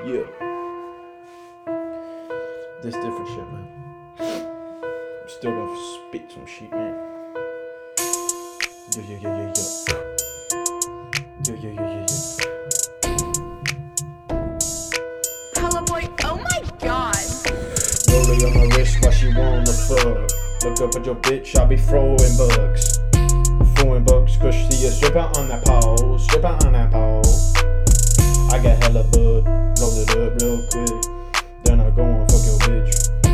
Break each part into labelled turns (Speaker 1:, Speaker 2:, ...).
Speaker 1: Yeah. This different shit, man. I'm still gonna spit some shit, man. Yeah. Yeah.
Speaker 2: Hello boy, oh my god.
Speaker 1: Rolling on my wrist while she wanna fuck. Look up at your bitch, I be throwing bugs. Cause she a stripper on that pole. I got hella bud, roll it up real quick. Then I go and fuck your bitch.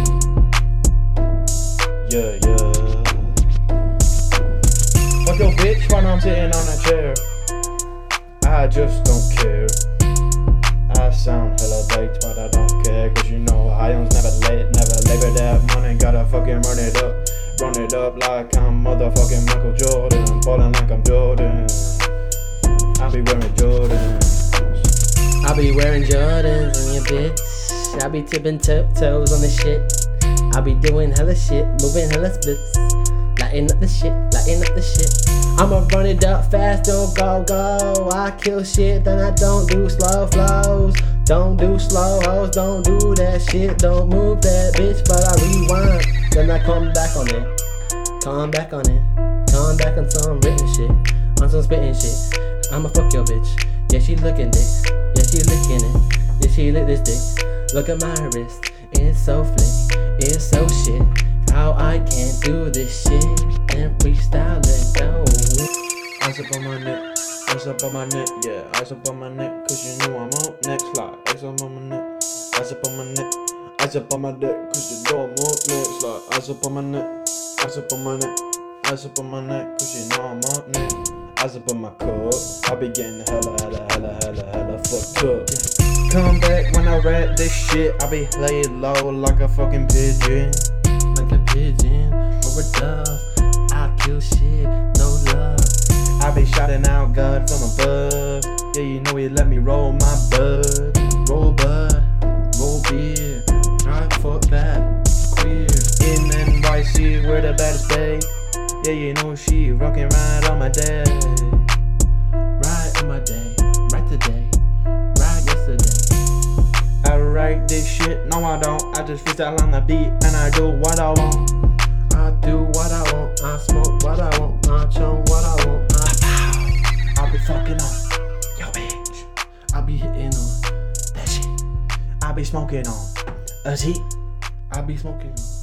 Speaker 1: Yeah. Fuck your bitch while I'm sitting on that chair. I just don't care. I sound hella baked, but I don't care. Cause you know I am never late, but that money gotta fucking run it up. Run it up like I'm motherfucking Michael Jordan. Ballin' like I'm Jordan. I be wearing Jordans.
Speaker 3: I be wearing Jordans on your bitch. I be tipping tiptoes on this shit. I be doing hella shit, moving hella splits. Lighting up the shit. I'ma run it up fast, don't go. I kill shit, then I don't do slow flows. Don't do slow hoes, don't do that shit. Don't move that bitch, but I rewind. Then I come back on it. Come back on some written shit. On some spitting shit. I'ma fuck your bitch. Yeah, she looking dick. Yeah, she licking it. Yeah, she lick this dick. Look at my wrist. It's so flick. It's so shit. How I can't do this shit and freestyle it down.
Speaker 1: Ice up on my neck, yeah. Ice up on my neck, cause you know I'm on next slide. Ice up on my neck, ice up on my neck. Ice up on my neck, cause you know I'm on next slide. Ice up on my neck, ice up on my neck. Ice up on my neck, cause you know I'm on neck. Ice up on my cup, I be getting hella fucked up. Come back when I rap this shit, I be laid low like a fucking pigeon.
Speaker 3: Like a pigeon or a dove. I kill shit, no love.
Speaker 1: I be shouting out God from above. Yeah, you know he let me roll my bud.
Speaker 3: Roll bud, roll beer. Right, fuck that, queer.
Speaker 1: In NYC, we're the baddest babe. Yeah, you know she rockin' right on my day.
Speaker 3: Right on my day, right today, right yesterday.
Speaker 1: I write this shit, no I don't. I just freestyle on the beat and I do what I want.
Speaker 3: I do what I want, I smoke what I want, I chum what I want.
Speaker 1: I be fucking on yo bitch.
Speaker 3: I be hitting on
Speaker 1: That shit. I be smoking on a T.
Speaker 3: I be smoking on